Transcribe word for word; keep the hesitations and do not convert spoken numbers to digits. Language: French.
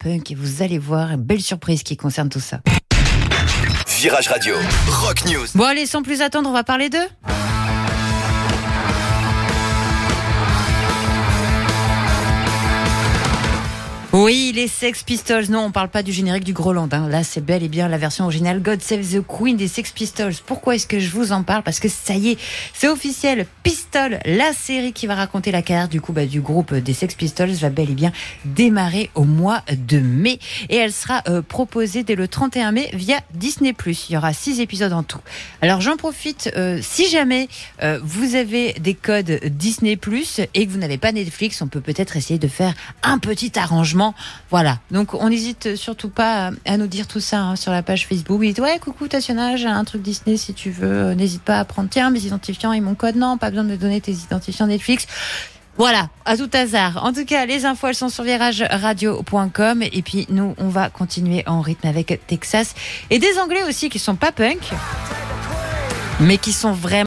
punk et vous allez voir, belle surprise qui concerne tout ça. Virage Radio, Rock News. Bon allez, sans plus attendre, on va parler d'eux. Oui, les Sex Pistols. Non, on parle pas du générique du Groland. Hein. Là, c'est bel et bien la version originale God Save the Queen des Sex Pistols. Pourquoi est-ce que je vous en parle ? Parce que ça y est, c'est officiel. Pistol, la série qui va raconter la carrière du coup bah, du groupe des Sex Pistols, va bel et bien démarrer au mois de mai. Et elle sera euh, proposée dès le trente et un mai via Disney plus. Il y aura six épisodes en tout. Alors j'en profite, euh, si jamais euh, vous avez des codes Disney plus et que vous n'avez pas Netflix, on peut peut-être essayer de faire un petit arrangement. Voilà, donc on n'hésite surtout pas à nous dire tout ça hein, sur la page Facebook. Vous dites ouais coucou Tatiana, j'ai un truc Disney si tu veux, n'hésite pas à prendre tiens mes identifiants et mon code. Non, pas besoin de me donner tes identifiants Netflix. Voilà, à tout hasard. En tout cas, les infos elles sont sur virage radio point com et puis nous on va continuer en rythme avec Texas et des Anglais aussi qui sont pas punk mais qui sont vraiment